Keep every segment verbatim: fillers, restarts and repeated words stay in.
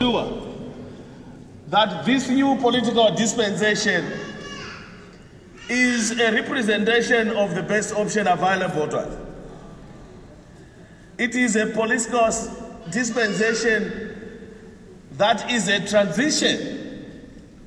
ensure that this new political dispensation is a representation of the best option available to us. It is a political dispensation that is a transition.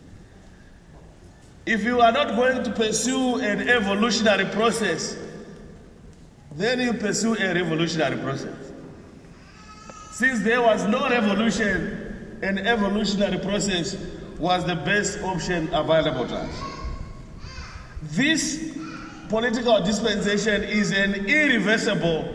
If you are not going to pursue an evolutionary process, then you pursue a revolutionary process. Since there was no revolution, an evolutionary process was the best option available to us. This political dispensation is an irreversible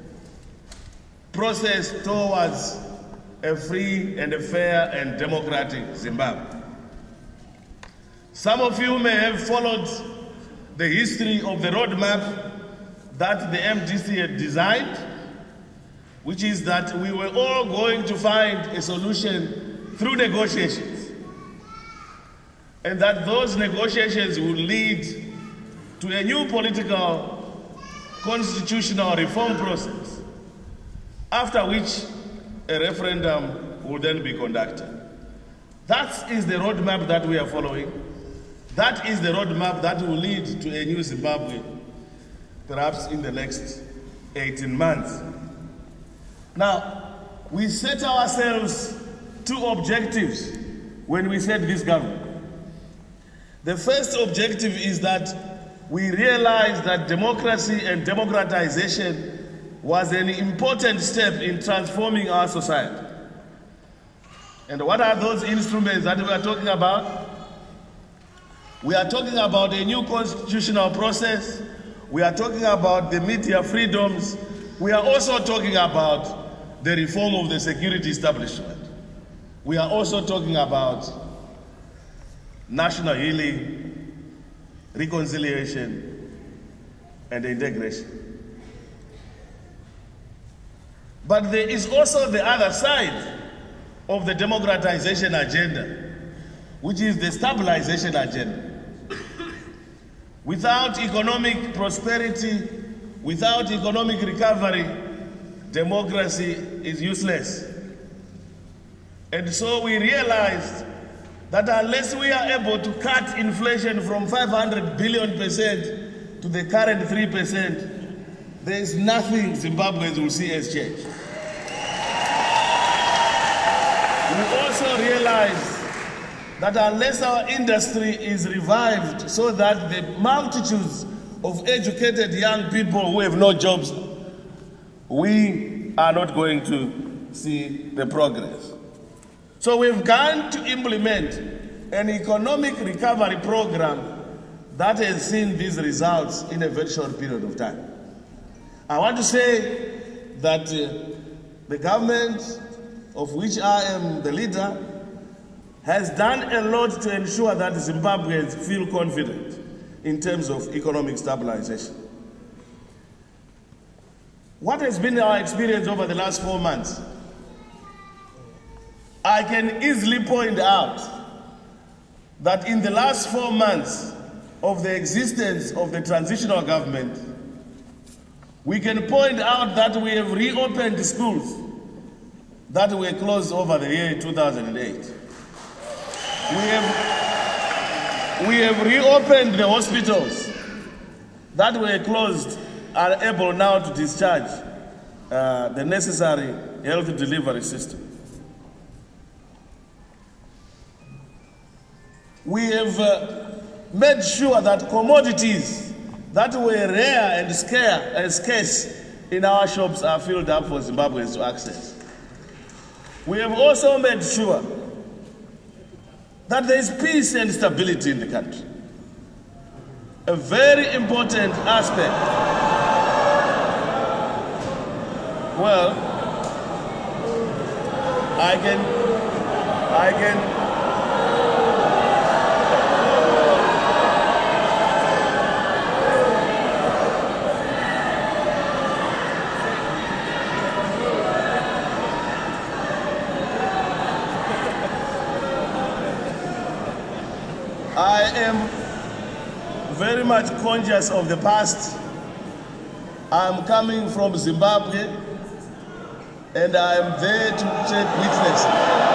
process towards a free and a fair and democratic Zimbabwe. Some of you may have followed the history of the roadmap that the M D C had designed, which is that we were all going to find a solution through negotiations, and that those negotiations would lead to a new political constitutional reform process, after which a referendum will then be conducted. That is the roadmap that we are following. That is the roadmap that will lead to a new Zimbabwe, perhaps in the next eighteen months. Now, we set ourselves two objectives when we set this government. The first objective is that we realize that democracy and democratization was an important step in transforming our society. And what are those instruments that we are talking about? We are talking about a new constitutional process. We are talking about the media freedoms. We are also talking about the reform of the security establishment. We are also talking about national healing, reconciliation, and integration. But there is also the other side of the democratization agenda, which is the stabilization agenda. Without economic prosperity, without economic recovery, democracy is useless. And so we realized that unless we are able to cut inflation from five hundred billion percent to the current three percent, there is nothing Zimbabweans will see as change. We also realized that unless our industry is revived so that the multitudes of educated young people who have no jobs, we are not going to see the progress. So we've gone to implement an economic recovery program that has seen these results in a very short period of time. I want to say that uh, the government, of which I am the leader, has done a lot to ensure that Zimbabweans feel confident in terms of economic stabilization. What has been our experience over the last four months? I can easily point out that in the last four months of the existence of the transitional government, we can point out that we have reopened schools that were closed over the year two thousand eight. We have, we have reopened the hospitals that were closed, are able now to discharge uh, the necessary health delivery system. We have uh, made sure that commodities that were rare and scarce, and scarce in our shops are filled up for Zimbabweans to access. We have also made sure that there is peace and stability in the country. A very important aspect. Well, I can, I can, I am very much conscious of the past. I'm coming from Zimbabwe, and I am there to take witness.